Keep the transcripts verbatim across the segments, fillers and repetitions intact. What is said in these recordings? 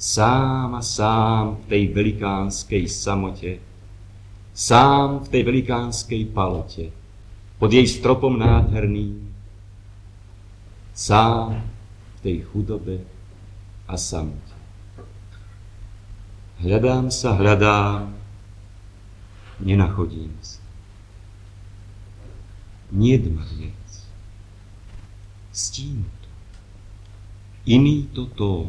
Sám a sám v tej velikánskej samote, sám v tej velikánskej palote, pod jej stropom nádherným, sám v tej chudobe a samote. Hľadám sa, hľadám, nenachodím sa. Niet ma viac. Stín to. Iný to tón.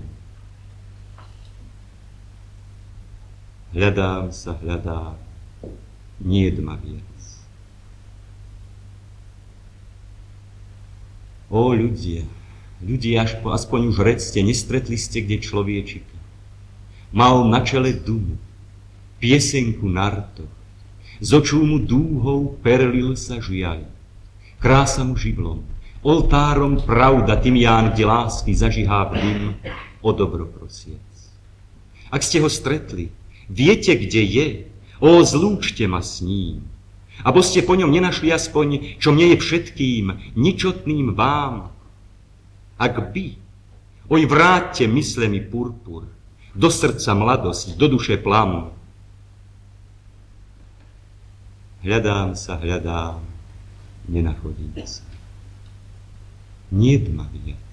Hľadám sa, hľadám, niet ma viac. Ó ľudia, ľudia, až po, aspoň už redzte, nestretli ste kde človečika. Mal na čele dumu, piesenku na rtoch, z očú mu dúhou perlil sa žiaľ. Krása mu živlom, oltárom pravda, tymián, kde lásky zažihá dym, o dobro prosiac. Ak ste ho stretli, viete, kde je, ó, zlúčte ma s ním, abo ste po ňom nenašli aspoň, čo mne je všetkým, ničotným vám. Ak by, oj, vráťte mysle mi purpur, do srdca mladosť, do duše plam. Hľadám sa, hľadám, nenachodím sa. Niet ma viac.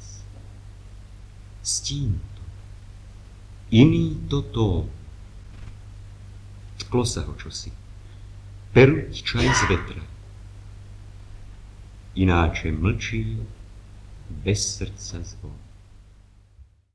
Stín to. Iný to tón. Tklo sa ho čosi. Peruť čaj z vetra. Ináče mlčí bez srdca zvon.